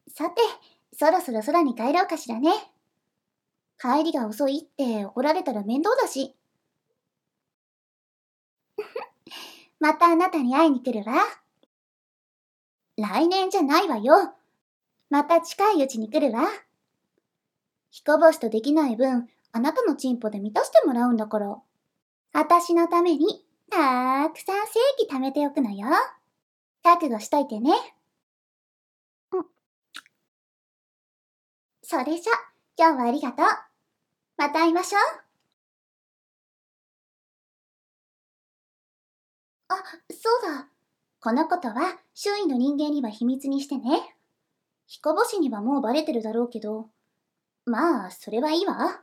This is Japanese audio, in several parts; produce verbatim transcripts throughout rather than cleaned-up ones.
さて、そろそろ空に帰ろうかしらね。帰りが遅いって怒られたら面倒だし。またあなたに会いに来るわ。来年じゃないわよ。また近いうちに来るわ。彦星とできない分、あなたのチンポで満たしてもらうんだから。あたしのために、たくさん正規貯めておくのよ。覚悟しといてね。うん。それじゃ、今日はありがとう。また会いましょう。あ、そうだ。このことは周囲の人間には秘密にしてね。彦星にはもうバレてるだろうけど、まあ、それはいいわ。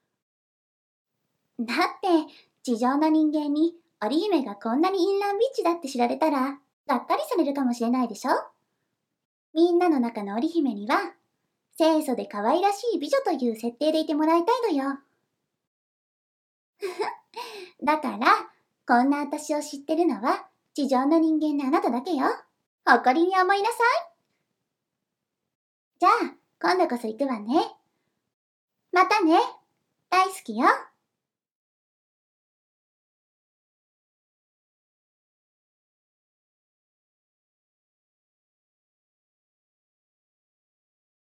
だって、地上の人間に織姫がこんなに淫乱ビッチだって知られたら、がっかりされるかもしれないでしょ。みんなの中の織姫には、清楚で可愛らしい美女という設定でいてもらいたいのよ。だから、こんな私を知ってるのは、地上の人間のあなただけよ。誇りに思いなさい。じゃあ、今度こそ行くわね。またね。大好きよ。